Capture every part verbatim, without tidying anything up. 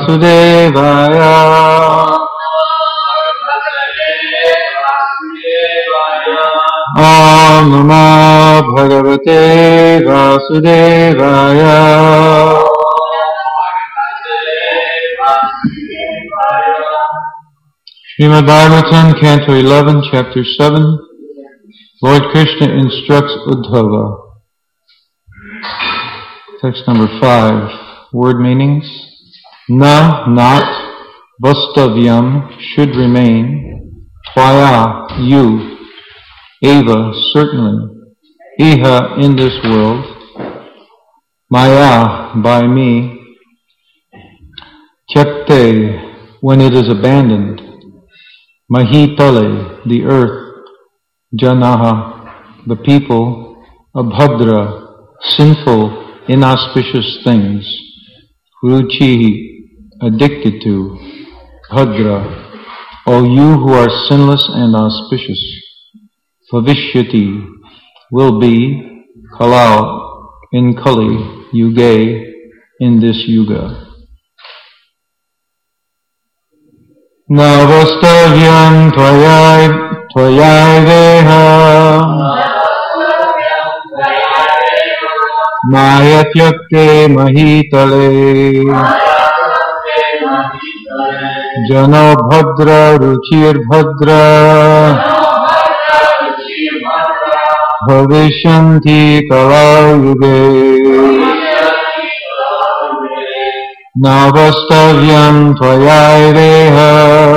Vasudevaya. Om Namo Bhagavate Vasudevaya. Srimad Bhagavatam, Canto eleven, Chapter seven. Lord Krishna instructs Uddhava. Text number five. Word meanings. Na, not. Vastavyam, should remain. Tvaya, you. Eva, certainly. Iha, in this world. Maya, by me. Tyakte, when it is abandoned. Mahitale, the earth. Janaha, the people. Abhadra, sinful, inauspicious things. Ruchi, addicted to. Bhadra, O you who are sinless and auspicious. Bhavishyati, will be. Kalau, in Kali, Yuge, in this Yuga. Navastavyam tvayai tvayai veha mayatyakte mahitale jano bhadra ruchir bhadra bhavishyanti kalayuge. Navastavyam tvayaireha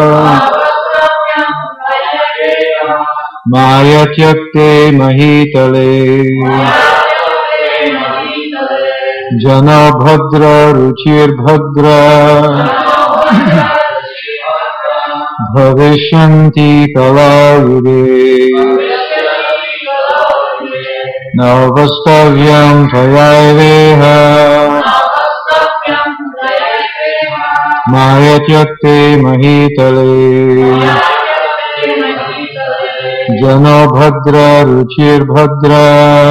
mayatyakte mahitale jana bhadra ruchir bhadra bhavishyanti kalayuge. Navastavyam tvayaireha mayatyakte mahitale jano bhadra ruchir bhadra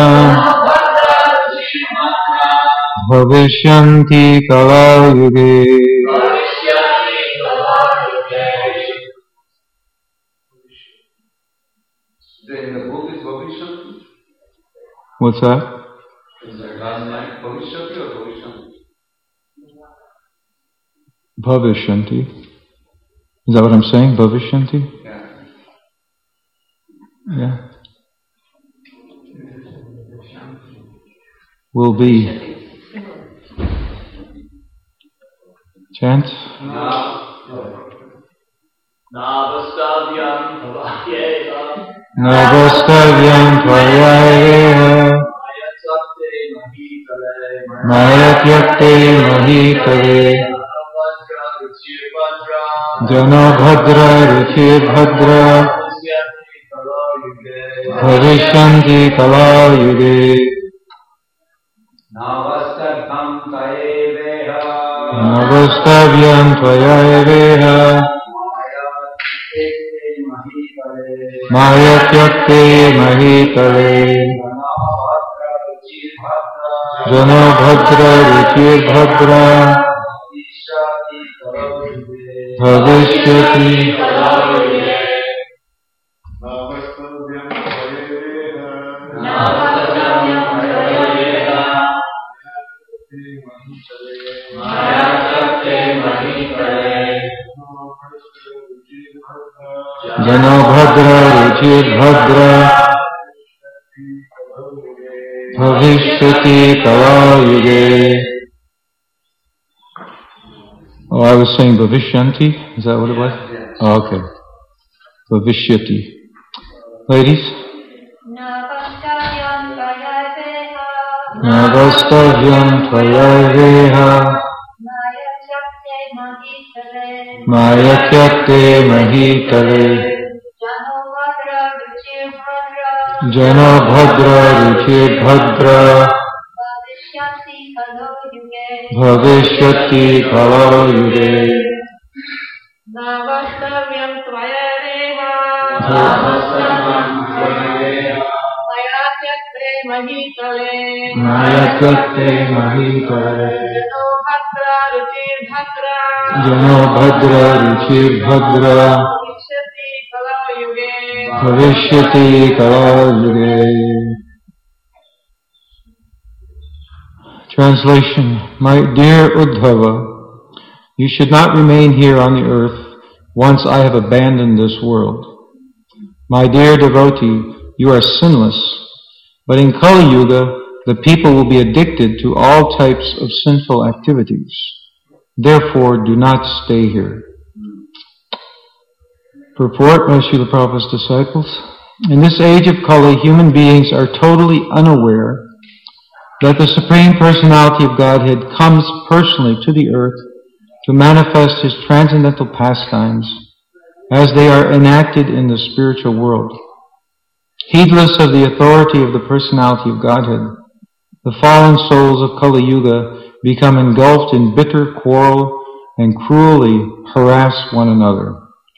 bhavishyanti kalayuge. What's that? Is there last night Bhavishyanti or Bhavishyanti? Bhavishyanti. Is that what I'm saying? Bhavishyanti? Yeah. Yeah. Will be. Chant. Navastavyam tvayaireha Navastavyam tvayaireha mayatyakte mahitale jano bhadra ruchir bhadra bhavishyanti kalayuge. Navastavyam tvayaireha mayatyakte mahitale jano bhadra ruchir bhadra bhavishyati. Jano bhadra ruchir bhadra bhavishyati kalayuge. Oh, I was saying bhavishyanti. Is that what it was? Oh, okay. Bhavishyati. Ladies? Navastavyam tvayaireha mayatyakte mahitale jano bhadra ruchir bhadra bhavishyati kalayuge. Navastavyam tvayaireha mayatyakte mahitale mayatyakte mahitale jano Jano Bhadra Ruchir Bhadra Bhavishyati Kala-yuge. Translation. My dear Uddhava, you should not remain here on the earth once I have abandoned this world. My dear devotee, you are sinless, but in Kali Yuga, the people will be addicted to all types of sinful activities. Therefore, do not stay here. Purport by Srila Prabhupada's disciples. In this age of Kali, human beings are totally unaware that the Supreme Personality of Godhead comes personally to the earth to manifest His transcendental pastimes as they are enacted in the spiritual world. Heedless of the authority of the Personality of Godhead, the fallen souls of Kali Yuga become engulfed in bitter quarrel and cruelly harass one another.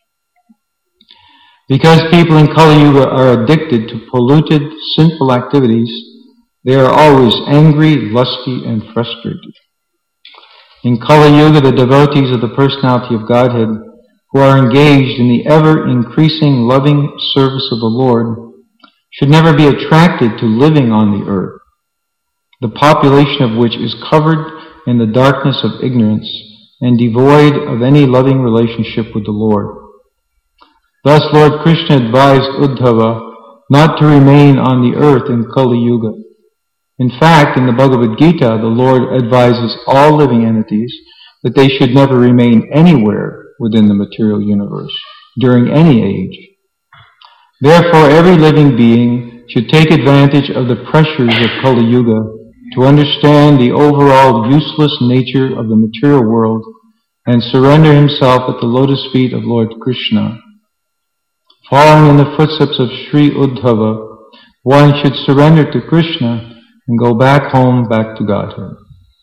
Because people in Kali Yuga are addicted to polluted, sinful activities, they are always angry, lusty, and frustrated. In Kali Yuga, the devotees of the Personality of Godhead, who are engaged in the ever-increasing loving service of the Lord, should never be attracted to living on the earth, the population of which is covered in the darkness of ignorance and devoid of any loving relationship with the Lord. Thus Lord Krishna advised Uddhava not to remain on the earth in Kali Yuga. In fact, in the Bhagavad Gita, the Lord advises all living entities that they should never remain anywhere within the material universe during any age. Therefore, every living being should take advantage of the pressures of Kali Yuga to understand the overall useless nature of the material world and surrender himself at the lotus feet of Lord Krishna. Following in the footsteps of Sri Uddhava, one should surrender to Krishna and go back home, back to Godhead.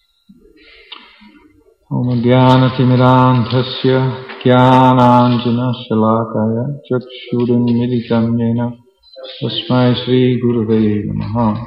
Om Jnana-timirandhasya Jnananjana-shalakaya Chakshurim militam yena Tasmai Sri Gurave Namaha.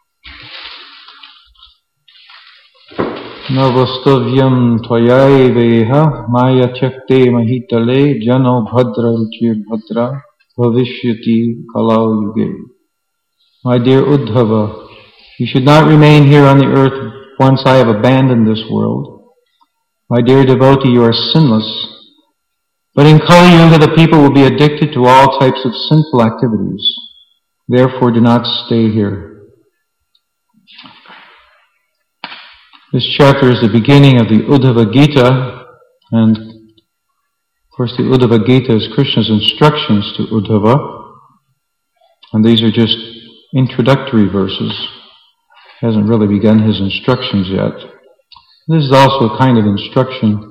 Navastavyam Tvayaeveha Maya Chakte Mahitale Jano Bhadra Ruchir Bhadra Bhavishyati Kala-yuge. My dear Uddhava, you should not remain here on the earth once I have abandoned this world. My dear devotee, you are sinless. But in Kali Yuga, the people will be addicted to all types of sinful activities. Therefore, do not stay here. This chapter is the beginning of the Uddhava Gita, and of course the Uddhava Gita is Krishna's instructions to Uddhava, and these are just introductory verses. He hasn't really begun his instructions yet. This is also a kind of instruction.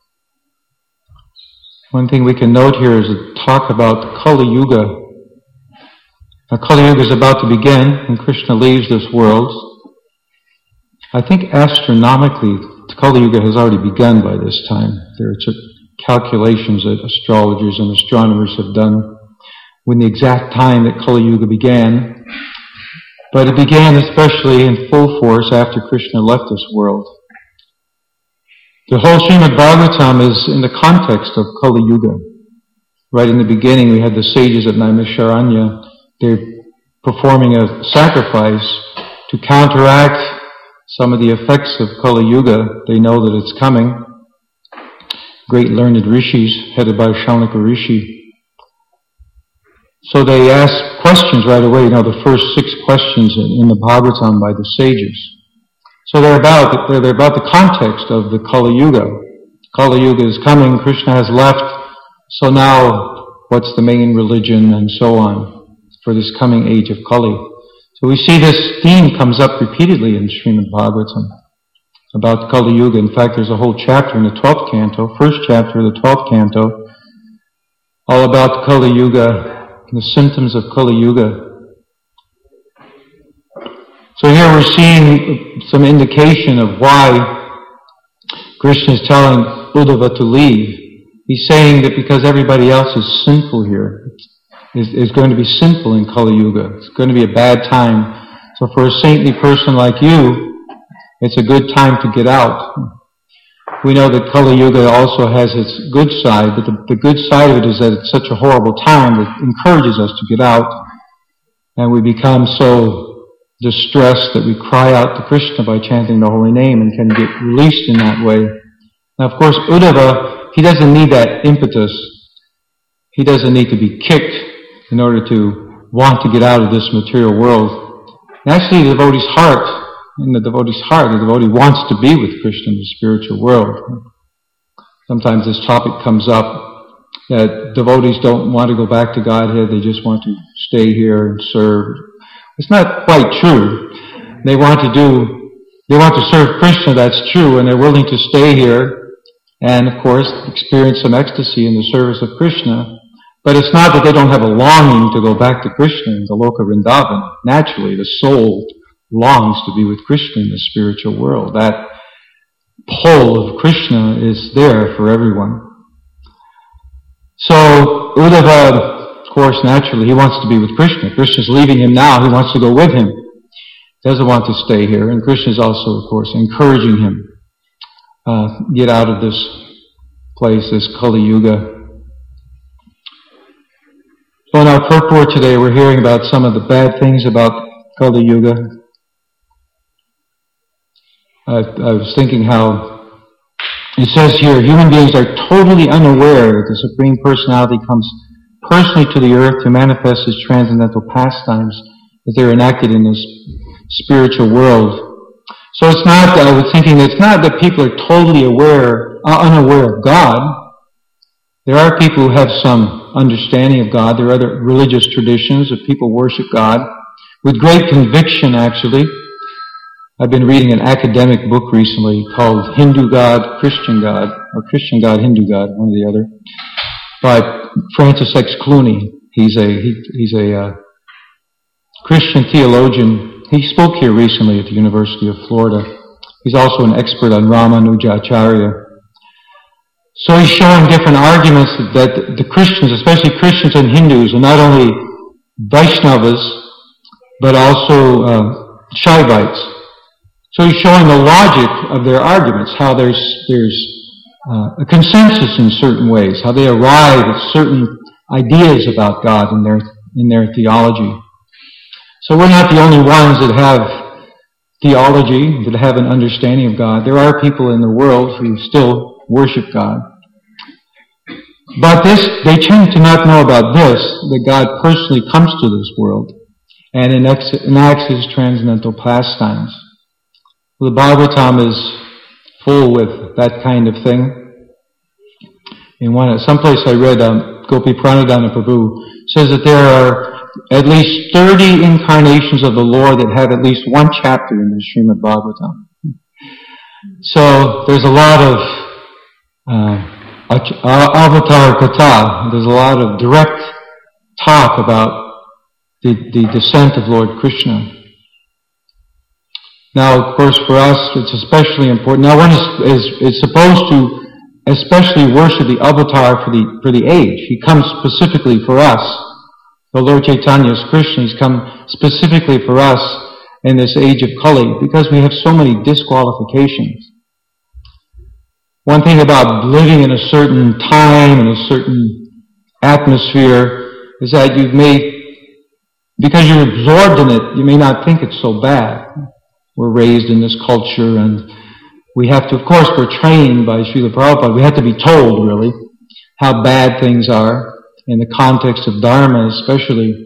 One thing we can note here is a talk about Kali Yuga. Now, Kali Yuga is about to begin, and Krishna leaves this world. I think astronomically, Kali Yuga has already begun by this time. There are calculations that astrologers and astronomers have done when the exact time that Kali Yuga began. But it began especially in full force after Krishna left this world. The whole Srimad Bhagavatam is in the context of Kali Yuga. Right in the beginning, we had the sages at Naimisharanya. They're performing a sacrifice to counteract some of the effects of Kali Yuga. They know that it's coming. Great learned rishis, headed by Shaunaka Rishi. So they ask questions right away, you know, the first six questions in the Bhagavatam by the sages. So they're about, they're about the context of the Kali Yuga. Kali Yuga is coming, Krishna has left, so now what's the main religion and so on for this coming age of Kali. So we see this theme comes up repeatedly in Srimad Bhagavatam about Kali Yuga. In fact, there's a whole chapter in the twelfth canto, first chapter of the twelfth canto, all about Kali Yuga, the symptoms of Kali Yuga. So here we're seeing some indication of why Krishna is telling Uddhava to leave. He's saying that because everybody else is sinful here, is, is going to be sinful in Kali Yuga. It's going to be a bad time. So for a saintly person like you, it's a good time to get out. we know that Kali Yuga also has its good side, but the, the good side of it is that it's such a horrible time that encourages us to get out, and we become so distressed that we cry out to Krishna by chanting the holy name and can get released in that way. Now, of course, Uddhava, he doesn't need that impetus. He doesn't need to be kicked in order to want to get out of this material world. And actually, the devotee's heart, in the devotee's heart, the devotee wants to be with Krishna in the spiritual world. Sometimes this topic comes up that devotees don't want to go back to Godhead, they just want to stay here and serve. It's not quite true. They want to do, they want to serve Krishna, that's true, and they're willing to stay here and, of course, experience some ecstasy in the service of Krishna. But it's not that they don't have a longing to go back to Krishna in the Loka Vrindavan. Naturally, the soul longs to be with Krishna in the spiritual world. That pull of Krishna is there for everyone. So, Uddhava, of course, naturally, he wants to be with Krishna. Krishna's leaving him now, he wants to go with him. He doesn't want to stay here. And Krishna's also, of course, encouraging him. Uh, get out of this place, this Kali Yuga. So in our purport today, we're hearing about some of the bad things about Kali Yuga. I, I was thinking how it says here, human beings are totally unaware that the Supreme Personality comes personally to the earth to manifest His transcendental pastimes that they're enacted in this spiritual world. So it's not, I was thinking, it's not that people are totally aware, uh, unaware of God. There are people who have some understanding of God. There are other religious traditions that people worship God with great conviction, actually. I've been reading an academic book recently called Hindu God, Christian God, or Christian God, Hindu God, one or the other, by Francis X. Clooney. He's a he, he's a uh, Christian theologian. He spoke here recently at the University of Florida. He's also an expert on Ramanujacharya. So he's showing different arguments that the Christians, especially Christians and Hindus, are not only Vaishnavas, but also uh, Shaivites. So he's showing the logic of their arguments, how there's there's uh, a consensus in certain ways, how they arrive at certain ideas about God in their in their theology. So we're not the only ones that have theology, that have an understanding of God. There are people in the world who still worship God. But this, they tend to not know about this, that God personally comes to this world and enacts His transcendental pastimes. The Bhagavatam is full with that kind of thing. In one, someplace I read, um, Gopi Pranadhana Prabhu says that there are at least thirty incarnations of the Lord that have at least one chapter in the Srimad Bhagavatam. So there's a lot of uh, avatar katha. There's a lot of direct talk about the, the descent of Lord Krishna. Now, of course, for us, it's especially important. Now, one is, is, is supposed to especially worship the avatar for the, for the age. He comes specifically for us. The Lord Chaitanya's Krishna, He's come specifically for us in this age of Kali because we have so many disqualifications. One thing about living in a certain time and a certain atmosphere is that you may, because you're absorbed in it, you may not think it's so bad. We're raised in this culture and we have to, of course, we're trained by Srila Prabhupada. We have to be told, really, how bad things are in the context of Dharma, especially.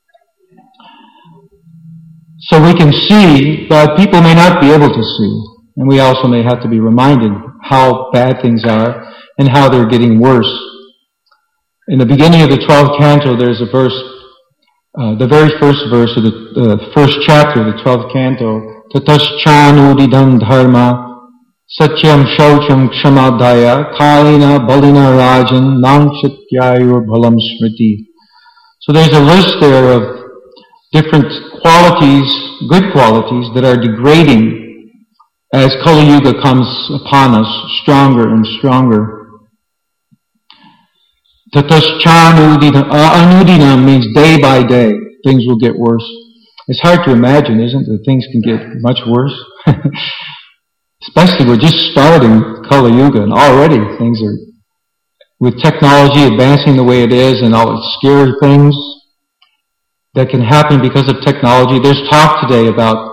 So we can see, but people may not be able to see. And we also may have to be reminded how bad things are and how they're getting worse. In the beginning of the twelfth canto, there's a verse, uh, the very first verse of the uh, first chapter of the twelfth canto, Tataschanudidam dharma satyam shaucham kshamadaya kalina balina rajan namchatyayur bhalam smriti. So there's a list there of different qualities, good qualities, that are degrading as Kali Yuga comes upon us stronger and stronger. Tataschanudidam, uh, anudidam means day by day, things will get worse. It's hard to imagine, isn't it, that things can get much worse? Especially we're just starting Kali Yuga, and already things are, with technology advancing the way it is and all the scary things that can happen because of technology. There's talk today about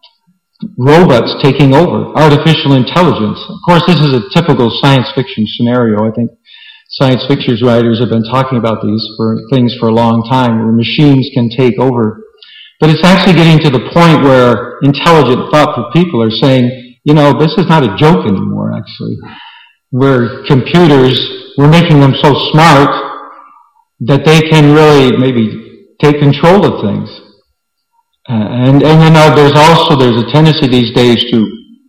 robots taking over, artificial intelligence. Of course, this is a typical science fiction scenario. I think science fiction writers have been talking about these for things for a long time, where machines can take over. But it's actually getting to the point where intelligent, thoughtful people are saying, you know, this is not a joke anymore, actually. Where computers, we're making them so smart that they can really maybe take control of things. Uh, and, and you know, there's also, there's a tendency these days to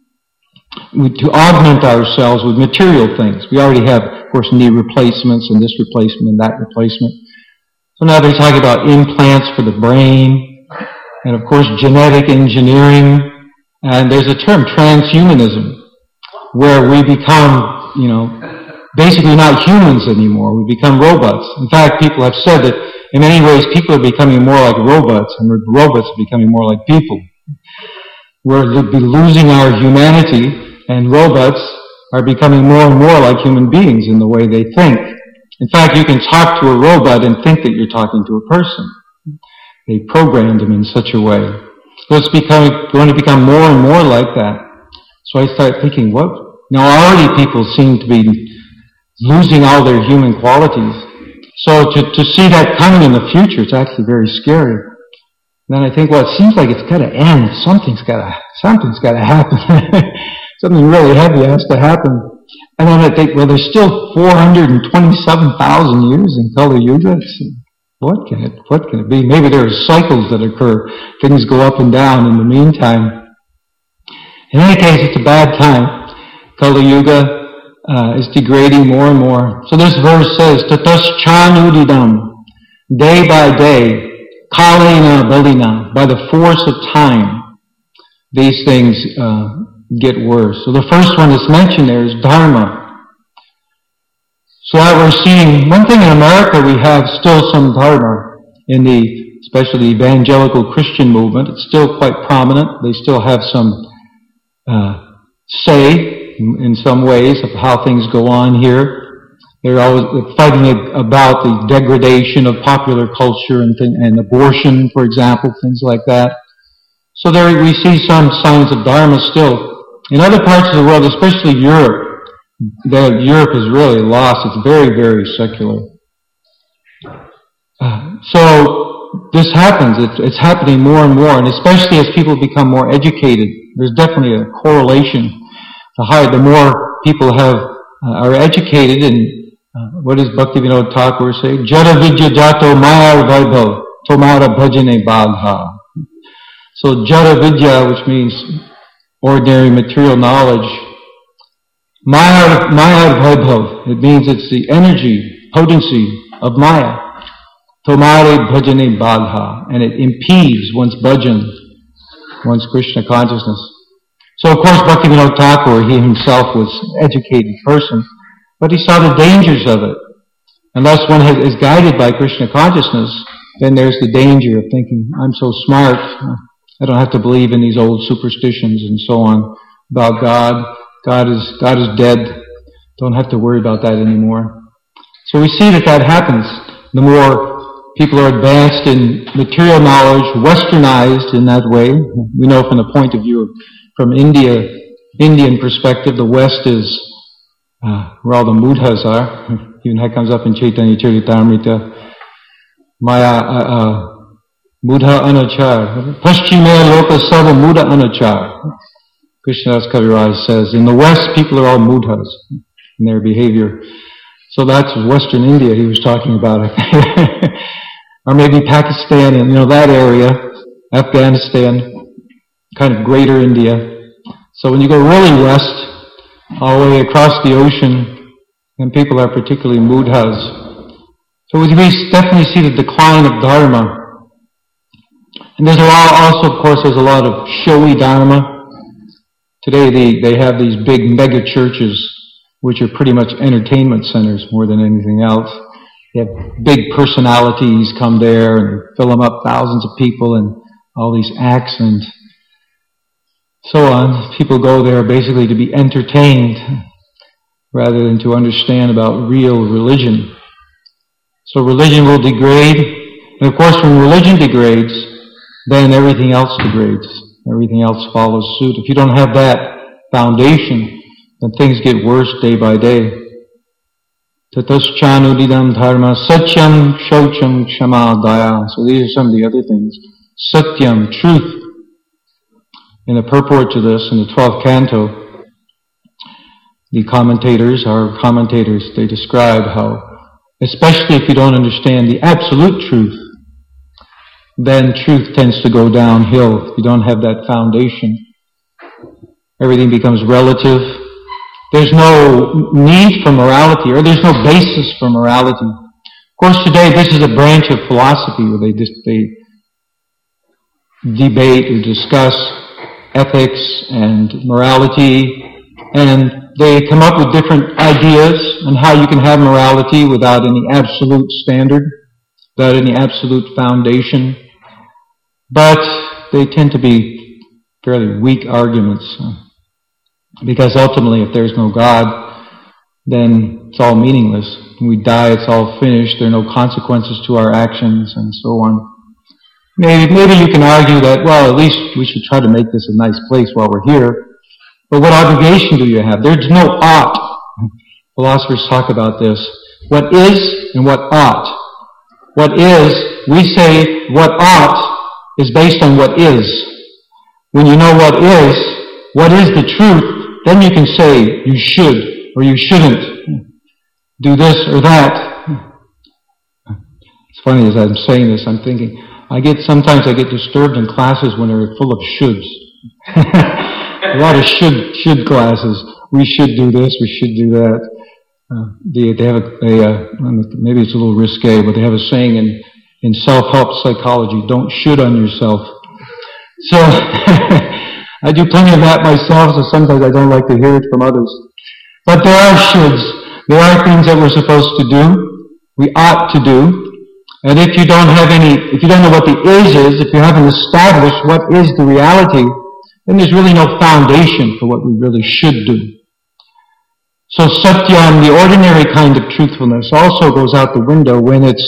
to augment ourselves with material things. We already have, of course, knee replacements and this replacement and that replacement. So now they're talking about implants for the brain and, of course, genetic engineering. And there's a term, transhumanism, where we become, you know, basically not humans anymore. We become robots. In fact, people have said that in many ways people are becoming more like robots and robots are becoming more like people. We're losing our humanity, and robots are becoming more and more like human beings in the way they think. In fact, you can talk to a robot and think that you're talking to a person. They programmed them in such a way. So it's becoming, going to become more and more like that. So I start thinking, what? Now already people seem to be losing all their human qualities. So to, to see that coming in the future, it's actually very scary. Then I think, well, it seems like it's got to end. Something's got to, something's got to happen. Something really heavy has to happen. And then I think, well, there's still four hundred twenty-seven thousand years in Kali Yuga. What can it, what can it be? Maybe there are cycles that occur. Things go up and down in the meantime. In any case, it's a bad time. Kali Yuga uh, is degrading more and more. So this verse says, Tataschanudidam, day by day, Kalina Balina, by the force of time, these things uh, get worse. So the first one that's mentioned there is Dharma. So that we're seeing, one thing in America, we have still some Dharma in the, especially the evangelical Christian movement. It's still quite prominent. They still have some uh, say in some ways of how things go on here. They're always fighting about the degradation of popular culture and, thing, and abortion, for example, things like that. So there we see some signs of Dharma still. In other parts of the world, especially Europe, that Europe is really lost. It's very, very secular. Uh, so this happens. It's, it's happening more and more, and especially as people become more educated. There's definitely a correlation. The higher, the more people have uh, are educated, and uh, what does Bhaktivinoda Thakur say? Jara vidya jato mayar vaibhav tomara bhajane bagha. So jara vidya, which means ordinary material knowledge, Maya, Maya Vaibhav, it means it's the energy, potency of Maya. Tomare bhajane bagha, and it impedes one's bhajan, one's Krishna consciousness. So of course Bhaktivinoda Thakur, he himself was an educated person, but he saw the dangers of it. Unless one has, is guided by Krishna consciousness, then there's the danger of thinking, I'm so smart, I don't have to believe in these old superstitions and so on about God. God is, God is dead. Don't have to worry about that anymore. So we see that that happens. The more people are advanced in material knowledge, westernized in that way. We know from the point of view of, from India, Indian perspective, the West is uh, where all the mudhas are. Even that comes up in Chaitanya Charitamrita. Maya, uh, uh, Mudha Anachar. Paschime Loka Sava Mudha Anachar. Krishnadas Kaviraj says, in the West, people are all mudhas in their behavior. So that's Western India he was talking about. Or maybe Pakistan and, you know, that area, Afghanistan, kind of greater India. So when you go really west, all the way across the ocean, then people are particularly mudhas. So we definitely see the decline of Dharma. And there's a lot, also, of course, there's a lot of showy Dharma. Today they, they have these big mega churches, which are pretty much entertainment centers more than anything else. They have big personalities come there and fill them up, thousands of people, and all these acts and so on. People go there basically to be entertained. rather than to understand about real religion. So religion will degrade, and of course when religion degrades, then everything else degrades. Everything else follows suit. If you don't have that foundation, then things get worse day by day. Tataschanudidam dharma satyam shaucham kshama daya. So these are some of the other things. Satyam, truth. In the purport to this, in the twelfth canto, the commentators, our commentators, they describe how, especially if you don't understand the absolute truth, then truth tends to go downhill. If you don't have that foundation, everything becomes relative. There's no need for morality, or there's no basis for morality. Of course, today this is a branch of philosophy where they just, they debate or discuss ethics and morality, and they come up with different ideas on how you can have morality without any absolute standard, without any absolute foundation. But they tend to be fairly weak arguments, because ultimately if there's no God, then it's all meaningless. When we die, it's all finished. There are no consequences to our actions and so on. Maybe, maybe you can argue that, well, at least we should try to make this a nice place while we're here. But what obligation do you have? There's no ought. Philosophers talk about this. What is and what ought. What is, we say what ought is based on what is. When you know what is, what is the truth, then you can say you should or you shouldn't do this or that. It's funny as I'm saying this, I'm thinking, I get, sometimes I get disturbed in classes when they're full of shoulds. A lot of should, should classes. We should do this, we should do that. Uh, they, they have a, a, uh, maybe it's a little risque, but they have a saying in, in self-help psychology, don't should on yourself. So, I do plenty of that myself, so sometimes I don't like to hear it from others. But there are shoulds. There are things that we're supposed to do, we ought to do. And if you don't have any, if you don't know what the is is, if you haven't established what is the reality, then there's really no foundation for what we really should do. So satyam, the ordinary kind of truthfulness, also goes out the window when it's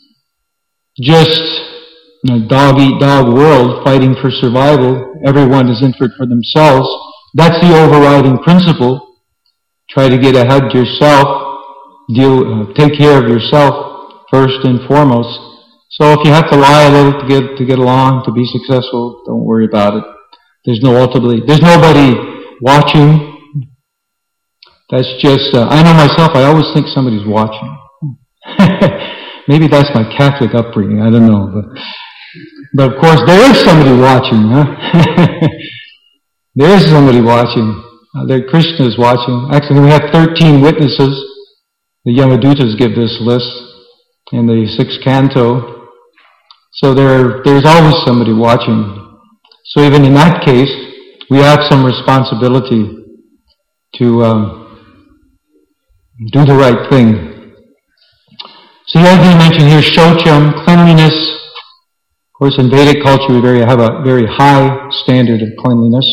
just a dog-eat-dog world fighting for survival. Everyone is in for it for themselves. That's the overriding principle. Try to get ahead yourself. Deal, uh, take care of yourself first and foremost. So if you have to lie a little to get to get along, to be successful, don't worry about it. There's no ultimately, there's nobody watching. That's just, uh, I know myself, I always think somebody's watching. Maybe that's my Catholic upbringing, I don't know. But, but of course, there is somebody watching, huh? There is somebody watching. Uh, there, Krishna is watching. Actually, we have thirteen witnesses. The Yamadutas give this list in the sixth canto. So there, there's always somebody watching. So even in that case, we have some responsibility to um, do the right thing. So the other thing I mentioned here, shaucham, cleanliness. Of course, in Vedic culture, we very, have a very high standard of cleanliness.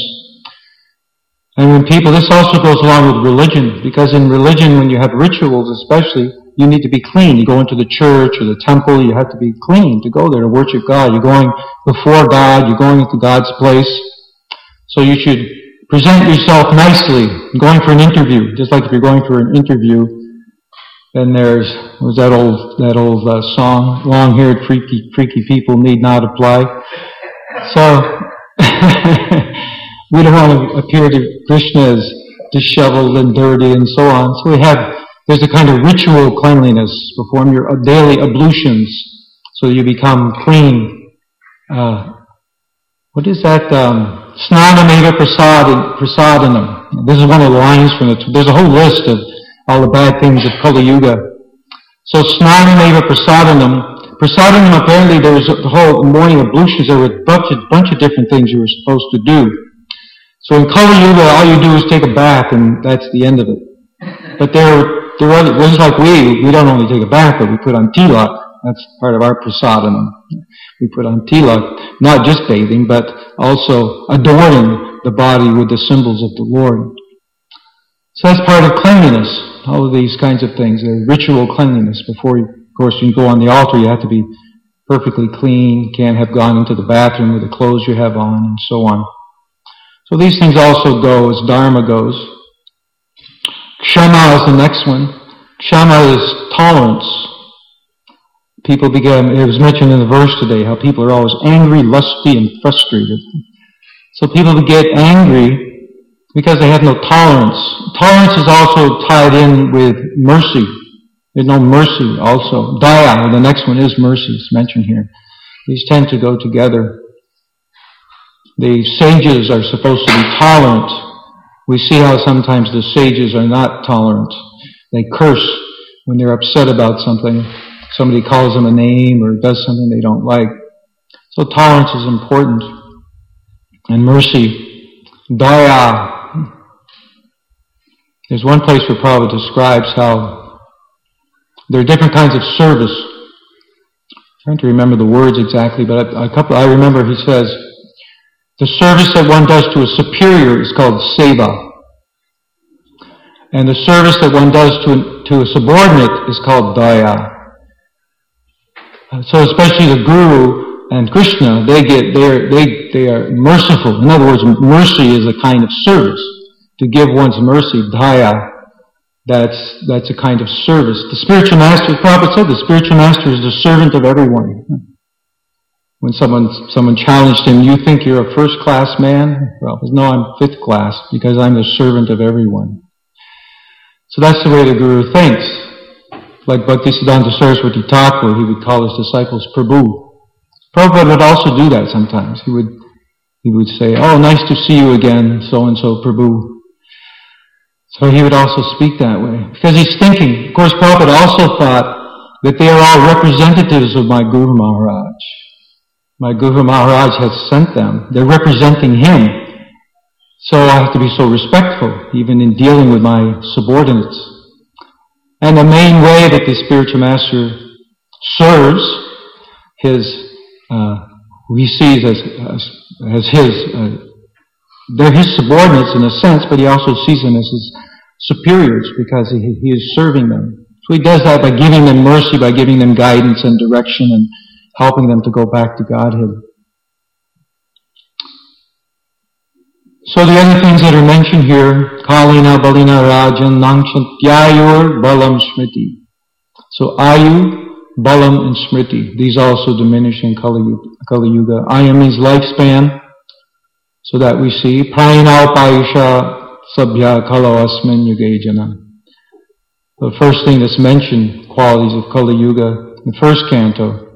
And when people, this also goes along with religion, because in religion, when you have rituals especially, you need to be clean. You go into the church or the temple, you have to be clean to go there to worship God. You're going before God, you're going into God's place. So you should present yourself nicely. Going for an interview, just like if you're going for an interview, then there's, what was that old, that old uh, song, long-haired freaky, freaky people need not apply. So, we don't want to appear to Krishna as disheveled and dirty and so on. So we have, there's a kind of ritual cleanliness. Perform your daily ablutions so you become clean. Uh, what is that? Um, Snanameva prasadanam. This is one of the lines from it. There's a whole list of all the bad things of Kali Yuga. So Snanameva prasadanam. Prasadanam, apparently there was a whole morning ablutions. There were a bunch of, bunch of different things you were supposed to do. So in Kali Yuga, all you do is take a bath, and that's the end of it. But there, there are other, just like we, we don't only take a bath, but we put on tilak. That's part of our prasadam. We put on tilak, not just bathing, but also adorning the body with the symbols of the Lord. So that's part of cleanliness. All of these kinds of things. They're ritual cleanliness. Before, you, of course, you go on the altar, you have to be perfectly clean. Can't have gone into the bathroom with the clothes you have on, and so on. So these things also go as Dharma goes. Kshama is the next one. Kshama is tolerance. People become, it was mentioned in the verse today, how people are always angry, lusty, and frustrated. So people get angry because they have no tolerance. Tolerance is also tied in with mercy. There's no mercy also. Daya, the next one is mercy, it's mentioned here. These tend to go together. The sages are supposed to be tolerant. We see how sometimes the sages are not tolerant. They curse when they're upset about something. Somebody calls them a name or does something they don't like. So tolerance is important. And mercy. Daya. There's one place where Prabhupada describes how there are different kinds of service. I'm trying to remember the words exactly, but a couple, I remember he says, the service that one does to a superior is called seva. And the service that one does to a, to a subordinate is called daya. So especially the Guru and Krishna, they get they are they they are merciful. In other words, mercy is a kind of service. To give one's mercy, daya, that's that's a kind of service. The spiritual master, the Prabhupada said, the spiritual master is the servant of everyone. When someone someone challenged him, you think you're a first class man? Well, no, I'm fifth class because I'm the servant of everyone. So that's the way the Guru thinks. Like Bhaktisiddhanta Saraswati Thakur, he would call his disciples Prabhu. Prabhupada would also do that sometimes. He would he would say, oh, nice to see you again, so-and-so Prabhu. So he would also speak that way. Because he's thinking, of course, Prabhupada also thought that they are all representatives of my Guru Maharaj. My Guru Maharaj has sent them. They're representing him. So I have to be so respectful, even in dealing with my subordinates. And the main way that the spiritual master serves his, uh, who he sees as, as, as his, uh, they're his subordinates in a sense, but he also sees them as his superiors because he, he is serving them. So he does that by giving them mercy, by giving them guidance and direction and helping them to go back to Godhead. So the other things that are mentioned here, Kalina, Balina, Rajan, Nangshantyayur, Balam, Smriti. So Ayu, Balam, and Smriti. These also diminish in Kali Yuga. Ayu means lifespan, so that we see. Prayana Upayusha Sabhya Kalo Asmin Yugejana. The first thing that's mentioned, qualities of Kali Yuga, the first canto,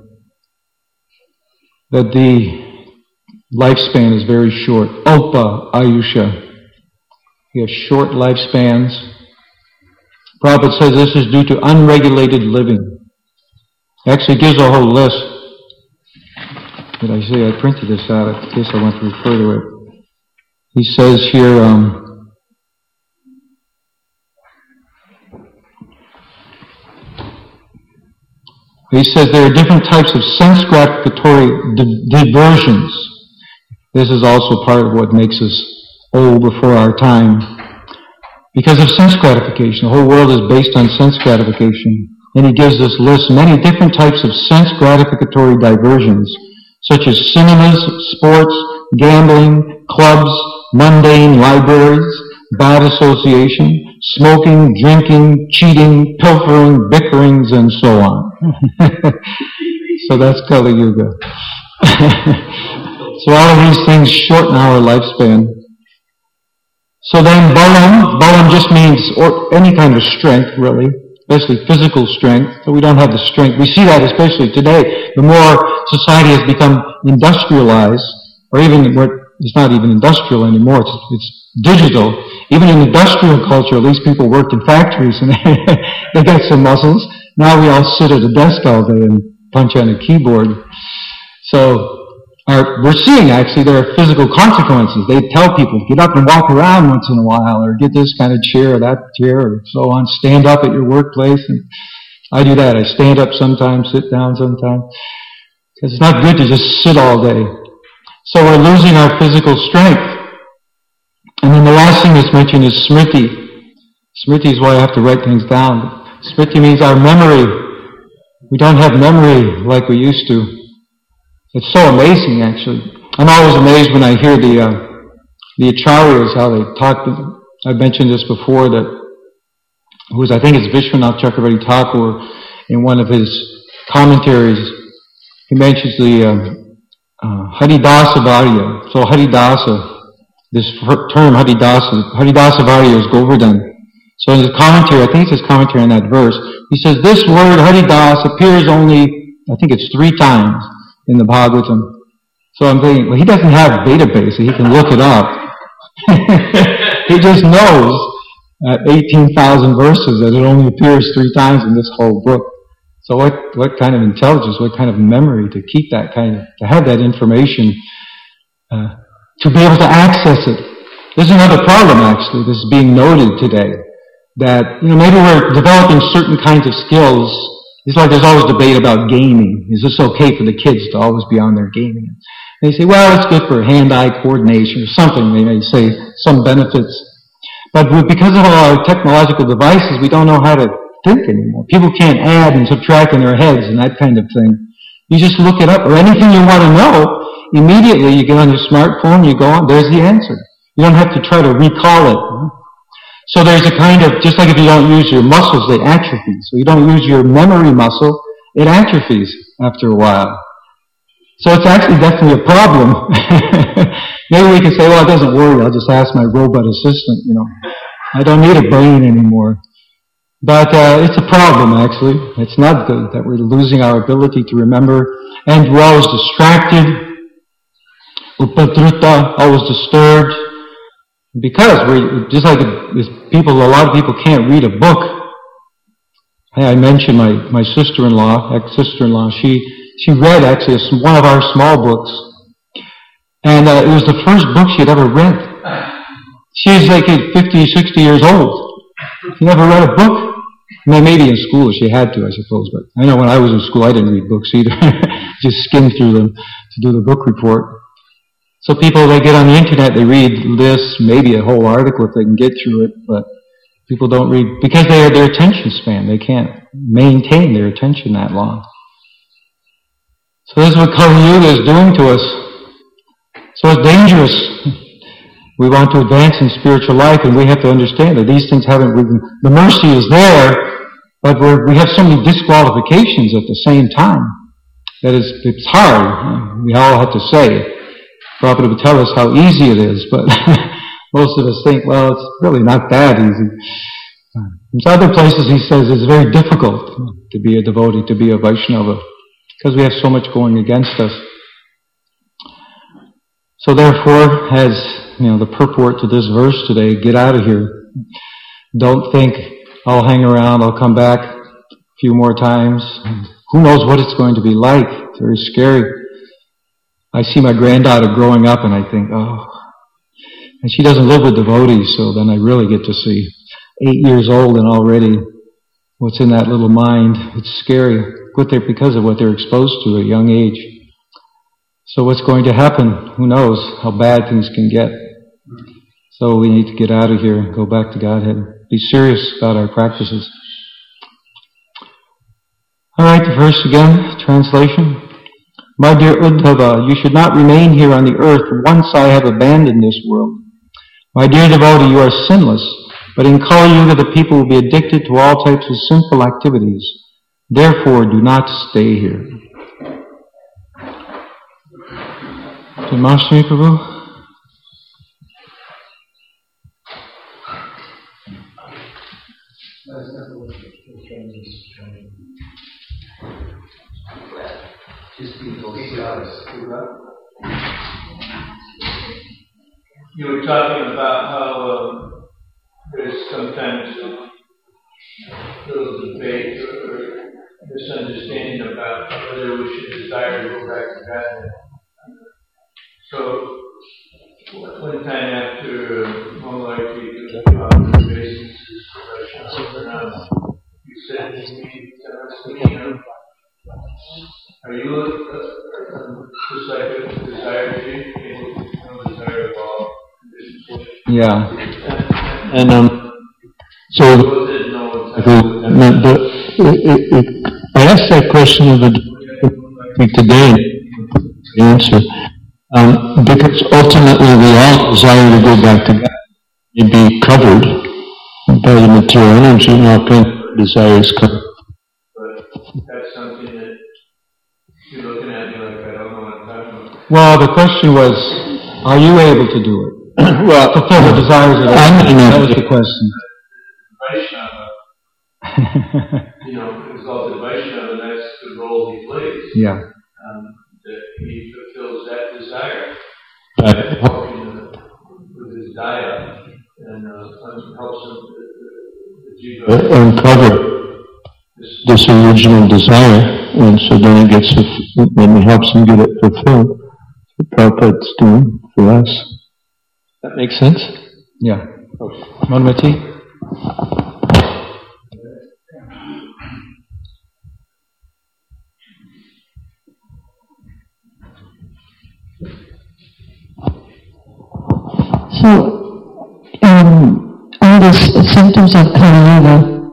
that the lifespan is very short. Alpa Ayusha. We have short lifespans. Prabhupada says this is due to unregulated living. He actually gives a whole list. Did I say I printed this out in case I want to refer to it? He says here, um, he says there are different types of sense gratificatory di- diversions. This is also part of what makes us old before our time. Because of sense gratification. The whole world is based on sense gratification. And he gives this list, many different types of sense gratificatory diversions, such as cinemas, sports, gambling, clubs, mundane libraries, bad association, smoking, drinking, cheating, pilfering, bickerings, and so on. So that's Kali Yuga. So all of these things shorten our lifespan. So then Balam, Balam just means or any kind of strength, really, especially physical strength. So we don't have the strength. We see that especially today. The more society has become industrialized, or even what it's not even industrial anymore, it's, it's digital. Even in industrial culture, at least people worked in factories and they got some muscles. Now we all sit at a desk all day and punch on a keyboard. So Are, we're seeing actually there are physical consequences. They tell people, get up and walk around once in a while, or get this kind of chair or that chair, or so on. Stand up at your workplace. And I do that. I stand up sometimes, sit down sometimes. Because it's not good to just sit all day. So we're losing our physical strength. And then the last thing that's mentioned is smriti. Smriti is why I have to write things down. Smriti means our memory. We don't have memory like we used to. It's so amazing, actually. I'm always amazed when I hear the uh, the acharyas, how they talk. I've mentioned this before, that who's I think it's Vishwanath Chakravarti Thakur, in one of his commentaries, he mentions the um, uh, Haridasa Varya. So Haridasa, this term Haridasa, Haridasa Varya is Govardhan. So in his commentary, I think it's his commentary on that verse, he says this word Haridas appears only, I think it's three times in the Bhagavatam. So I'm thinking, well, he doesn't have a database, so he can look it up. He just knows at eighteen thousand verses that it only appears three times in this whole book. So what, what kind of intelligence, what kind of memory to keep that kind of, to have that information, uh, to be able to access it. There's another problem, actually, this is being noted today, that, you know, maybe we're developing certain kinds of skills. It's like there's always debate about gaming. Is this okay for the kids to always be on their gaming? They say, well, it's good for hand-eye coordination or something. They may say some benefits. But because of all our technological devices, we don't know how to think anymore. People can't add and subtract in their heads and that kind of thing. You just look it up, or anything you want to know, immediately you get on your smartphone, you go on, there's the answer. You don't have to try to recall it. So there's a kind of, just like if you don't use your muscles, they atrophy. So you don't use your memory muscle, it atrophies after a while. So it's actually definitely a problem. Maybe we can say, well, it doesn't worry, I'll just ask my robot assistant, you know. I don't need a brain anymore. But uh, it's a problem, actually. It's not good that we're losing our ability to remember, and we're always distracted, upadruta, always disturbed, because we're, just like people, a lot of people can't read a book. Hey, I mentioned my, my sister-in-law, ex-sister-in-law, she, she read actually one of our small books, and uh, it was the first book she had ever read. She's like fifty, sixty years old. She never read a book. I mean, maybe in school she had to, I suppose, but I know when I was in school I didn't read books either. Just skimmed through them to do the book report. So people, they get on the internet, they read this, maybe a whole article if they can get through it, but people don't read, because they are their attention span. They can't maintain their attention that long. So this is what Kali Yuga is doing to us. So it's dangerous. We want to advance in spiritual life, and we have to understand that these things haven't, the mercy is there, but we're, we have so many disqualifications at the same time that it's, it's hard. We all have to say. Prabhupada would tell us how easy it is, but most of us think, well, it's really not that easy. In other places he says it's very difficult to be a devotee, to be a Vaishnava, because we have so much going against us. So therefore, as you know, the purport to this verse today, get out of here. Don't think, I'll hang around, I'll come back a few more times. Who knows what it's going to be like? It's very scary. I see my granddaughter growing up and I think, oh, and she doesn't live with devotees, so then I really get to see eight years old and already what's in that little mind. It's scary, what they're, because of what they're exposed to at a young age. So what's going to happen? Who knows how bad things can get. So we need to get out of here and go back to Godhead. Be serious about our practices. Alright, the verse again, translation. My dear Uddhava, you should not remain here on the earth once I have abandoned this world. My dear devotee, you are sinless, but in Kali Yuga the people will be addicted to all types of sinful activities. Therefore, do not stay here. Janmashtami, Prabhu? You were talking about how uh, there's sometimes a little debate or misunderstanding about whether we should desire to go back to God. So, one time after Momalaki observations, you said to me, are you a disciple of desire to no desire at all? Yeah. And um, So, Those that know exactly what that the, it, it, I asked that question of the today, the answer, um, because ultimately we all desire to go back to God. You'd be covered by the material energy, and all kinds of desires covered. But that's something that you're looking at me like, I don't know what I'm talking about. Well, the question was, are you able to do it? Well, fulfill the desires of I'm others. not That was the question. Vaishnava, you know, exalted Vaishnava, that's the role he plays. Yeah. Um, that he fulfills that desire, Right. helping the, with his daya, and uh, helps him uh, the jiva. Uncover this original desire, and so then it gets, then it helps him get it fulfilled. What Prabhupada's doing for us. That makes sense? Yeah. Madhumati? So, um, all these symptoms of Kali Yuga,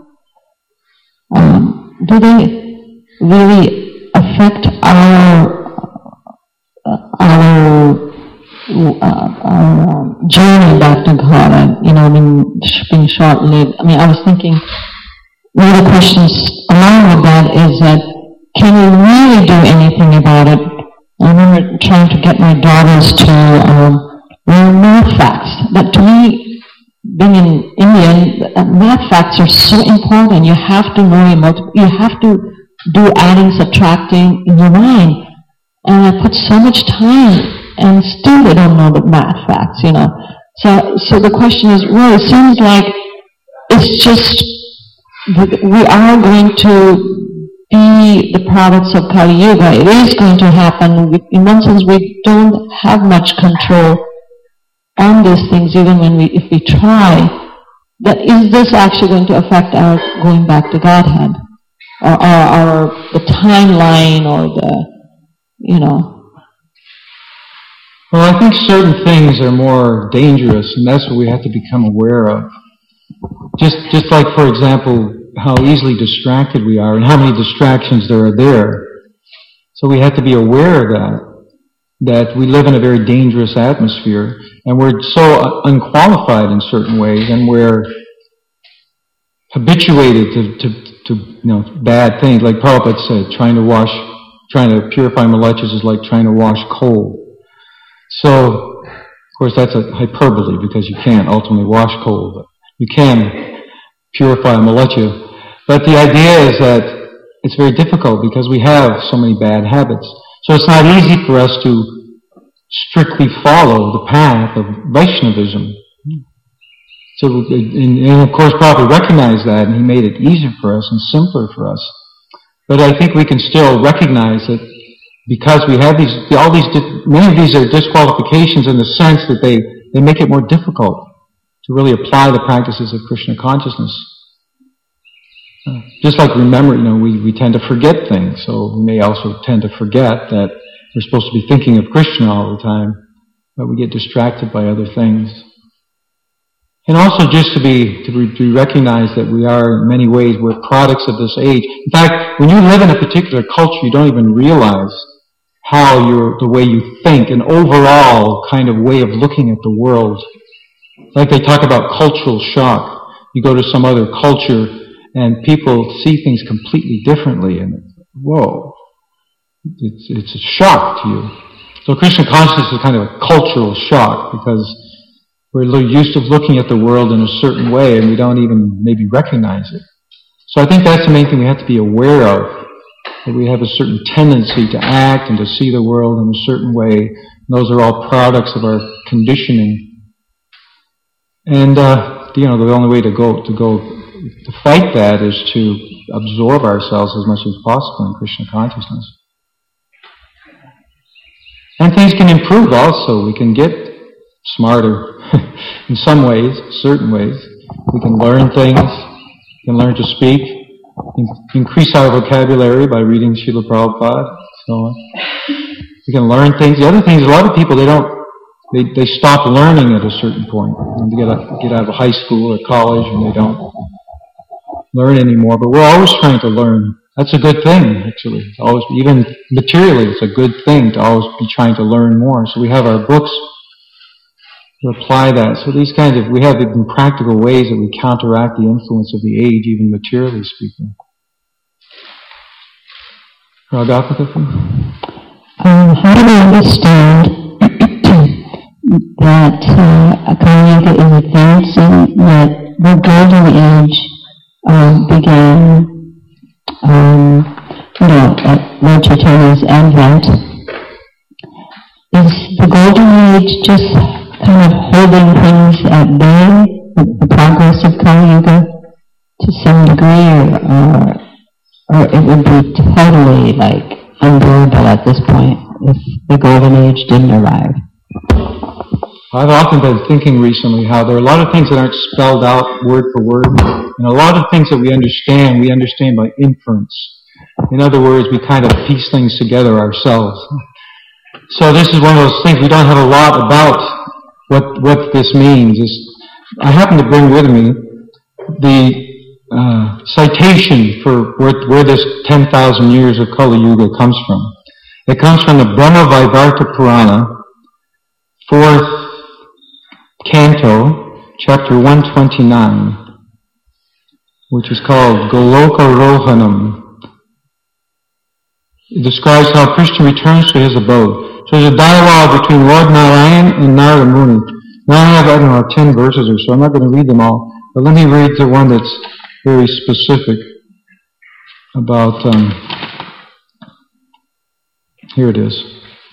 um, do they really affect our uh, our uh, our um, journey back to God? And, you know, I mean, being short-lived. I mean, I was thinking one of the questions along with that is that can we really do anything about it? I remember trying to get my daughters to um, learn math facts. But to me, being in India, math facts are so important. You have to know your multiple, you have to do adding, subtracting in your mind. And I put so much time, and still they don't know the math facts, you know. So, so the question is, well, it seems like it's just, we are going to be the products of Kali Yuga. It is going to happen. In one sense, we don't have much control on these things, even when we, if we try. That is this actually going to affect our going back to Godhead, or our, our the timeline, or the, you know? Well, I think certain things are more dangerous, and that's what we have to become aware of. Just, just like, for example, how easily distracted we are, and how many distractions there are there. So we have to be aware of that, that we live in a very dangerous atmosphere, and we're so unqualified in certain ways, and we're habituated to, to, to you know, bad things. Like Prabhupada said, trying to wash, trying to purify malachas is like trying to wash coal. So, of course, that's a hyperbole, because you can't ultimately wash coal, but you can purify malacha. But the idea is that it's very difficult because we have so many bad habits. So it's not easy for us to strictly follow the path of Vaishnavism. So, and, and of course, Prabhupada recognized that, and he made it easier for us and simpler for us. But I think we can still recognize that because we have these, all these, many of these are disqualifications in the sense that they, they make it more difficult to really apply the practices of Krishna consciousness. Just like remember, you know, we, we tend to forget things, so we may also tend to forget that we're supposed to be thinking of Krishna all the time, but we get distracted by other things. And also just to be, to, re, to recognize that we are, in many ways, we're products of this age. In fact, when you live in a particular culture, you don't even realize how you're, the way you think, an overall kind of way of looking at the world. Like they talk about cultural shock. You go to some other culture, and people see things completely differently, and whoa, it's, it's a shock to you. So Krishna consciousness is kind of a cultural shock, because we're used to looking at the world in a certain way, and we don't even maybe recognize it. So I think that's the main thing we have to be aware of, that we have a certain tendency to act and to see the world in a certain way. And those are all products of our conditioning. And, uh, you know, the only way to go, to go, to fight that is to absorb ourselves as much as possible in Krishna consciousness. And things can improve also. We can get smarter in some ways, certain ways. We can learn things, we can learn to speak, in- increase our vocabulary by reading Srila Prabhupada, so on. We can learn things. The other thing is a lot of people, they don't they, they stop learning at a certain point. And they get, a, get out of high school or college and they don't learn anymore. But we're always trying to learn. That's a good thing, actually. Always, even materially, it's a good thing to always be trying to learn more. So we have our books to apply that. So these kinds of, we have even practical ways that we counteract the influence of the age, even materially speaking. Ragapatha? Um, how do we understand that uh, Kali Yuga is advancing, that the Golden Age um, began, um, you know, at Lord Chaitanya's advent? Is the Golden Age just kind of holding things at bay, the, the progress of Kali Yuga, to some degree, or, or, or it would be totally, like, unbearable at this point if the Golden Age didn't arrive? I've often been thinking recently how there are a lot of things that aren't spelled out word for word, and a lot of things that we understand, we understand by inference. In other words, we kind of piece things together ourselves. So this is one of those things, we don't have a lot about what what this means. It's, I happen to bring with me the uh, citation for where, where this ten thousand years of Kali Yuga comes from. It comes from the Brahma Vaivarta Purana, fourth canto, chapter one twenty-nine, which is called Goloka Rohanam. It describes how Krishna returns to his abode. So there's a dialogue between Lord Narayan and Narada Muni. Now I have, I don't know, ten verses or so. I'm not going to read them all, but let me read the one that's very specific about, um, here it is.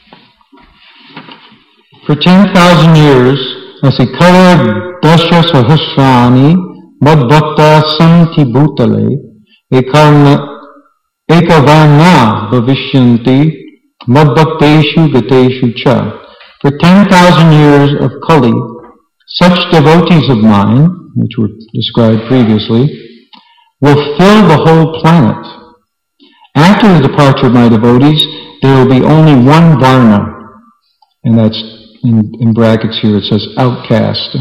For ten thousand years, Asikara Dasha Sahasrani Madbhakta Santi Bhutale Ekarna Ekavarna Bhavishyanti Madbhakteshu Gateshu Cha. For ten thousand years of Kali, such devotees of mine, which were described previously, will fill the whole planet. After the departure of my devotees, there will be only one Varna, and that's in, in brackets here, it says outcast.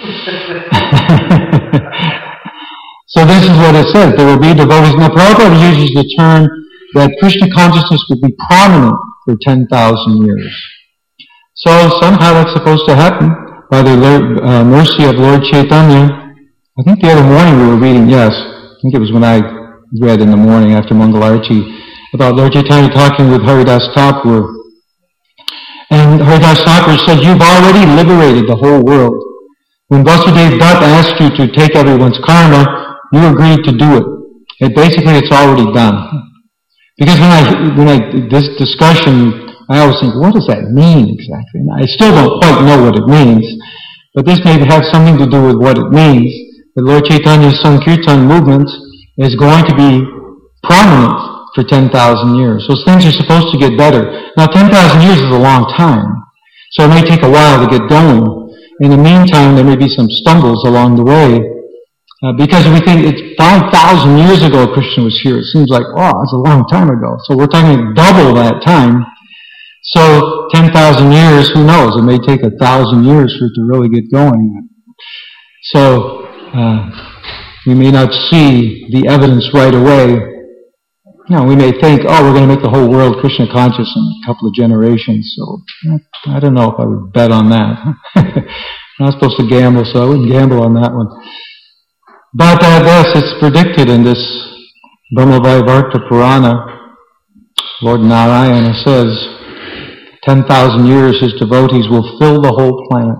So this is what it says. There will be devotees. Now Prabhupada uses the term that Krishna consciousness will be prominent for ten thousand years. So somehow that's supposed to happen by the uh, mercy of Lord Chaitanya. I think the other morning we were reading, yes, I think it was when I read in the morning after Mangalarti, about Lord Chaitanya talking with Haridas Thakur. And Haridas Thakur said, you've already liberated the whole world. When Vasudev Dutt asked you to take everyone's karma, you agreed to do it. And basically it's already done. Because when I, when I, this discussion, I always think, what does that mean exactly? And I still don't quite know what it means, but this may have something to do with what it means. The Lord Chaitanya's Sankirtan movement is going to be prominent for ten thousand years. So things are supposed to get better. Now ten thousand years is a long time, so it may take a while to get going. In the meantime, there may be some stumbles along the way. Uh, because we think it's five thousand years ago Krishna was here. It seems like, oh, it's a long time ago. So we're talking double that time. So ten thousand years, who knows? It may take a thousand years for it to really get going. So uh, we may not see the evidence right away. You know, we may think, oh, we're going to make the whole world Krishna conscious in a couple of generations. So I don't know if I would bet on that. I'm not supposed to gamble, so I wouldn't gamble on that one. But uh, this, it's predicted in this Brahma Vaivarta Purana. Lord Narayana says, ten thousand years his devotees will fill the whole planet.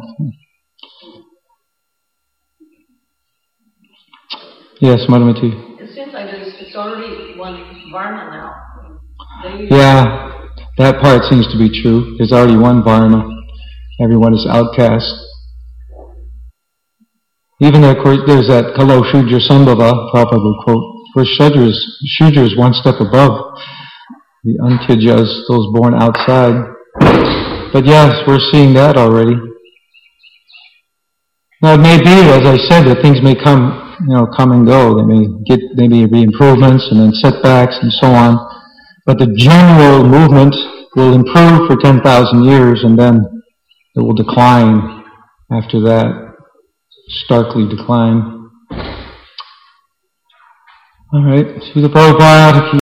Yes, Madhumati. It seems like it's, it's already one Varna now. They Yeah, that part seems to be true. There's already one Varna. Everyone is outcast. Even, of course, there's that Kalo Shudra Sambhava, Prabhupada will quote. Of course, Shudra is, Shudra is one step above the Antyajas, those born outside. But yes, we're seeing that already. Now it may be, as I said, that things may come, you know, come and go. They may get, they may be improvements and then setbacks and so on. But the general movement will improve for ten thousand years and then it will decline after that, starkly decline. All right, Srila Prabhupada.